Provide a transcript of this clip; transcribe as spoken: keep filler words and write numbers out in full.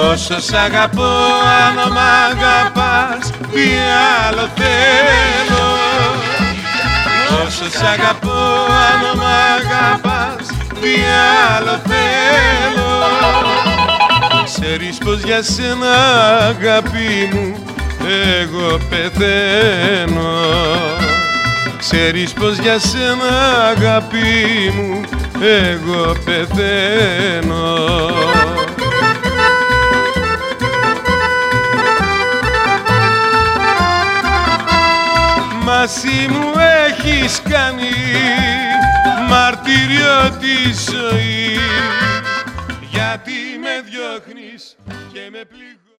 Όσο σ' αγαπώ, αν μ' αγαπάς, τι άλλο θέλω. Όσο σ' αγαπώ, αν μ' αγαπάς, τι άλλο θέλω. Ξέρεις πως για σένα, αγάπη μου, εγώ πεθαίνω. Ξέρεις πως για σένα, αγάπη μου, εγώ πεθαίνω. Μαζί μου έχεις κάνει μαρτύριο τη ζωή, γιατί με διώχνεις και με πληγώνεις.